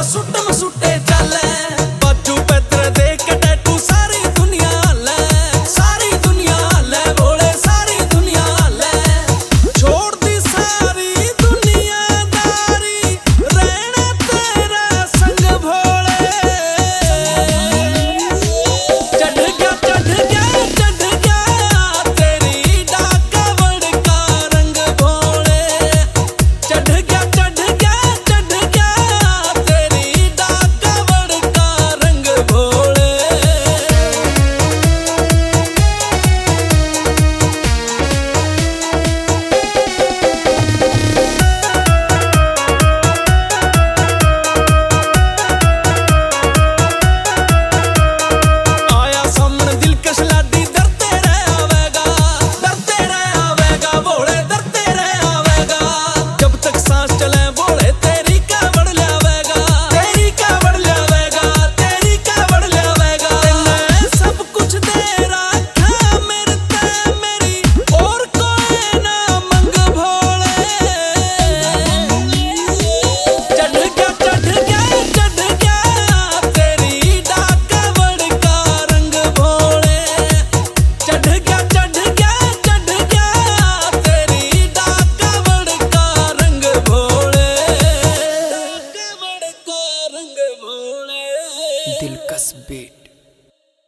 Suit में सुटे चले बच्चू पैत्र देख के टैटू सारी दुनिया ले, सारी दुनिया ले भोले, सारी दुनिया ले। छोड़ दी सारी दुनियादारी, रहना तेरा संग भोले। चढ़ गया चढ़ गया चढ़ गया तेरी डाकावड़ का रंग भोले। चढ़ गया चढ़ गया चढ़ गया तेरी डाकावड़ का रंग भोले। आया सामने दिलकश लाडी डरते रह आवेगा भोले, डरते रह आवेगा। जब तक सांस चले भोले तेरी कावड़ लावेगा, तेरी कावड़ लावेगा, तेरी कावड़ लावेगा। मैं सब कुछ दे रखा मेरे ते मेरी और कोई ना मंग भोले। चढ़ गया चढ़ गया चढ़ गया तेरी डाकावड़ का रंग भोले। चढ़ गया चढ़ गया चढ़ गया तेरी डाकावड़ का रंग भोले। डाकावड़ का रंग भोले। दिलकश बीट।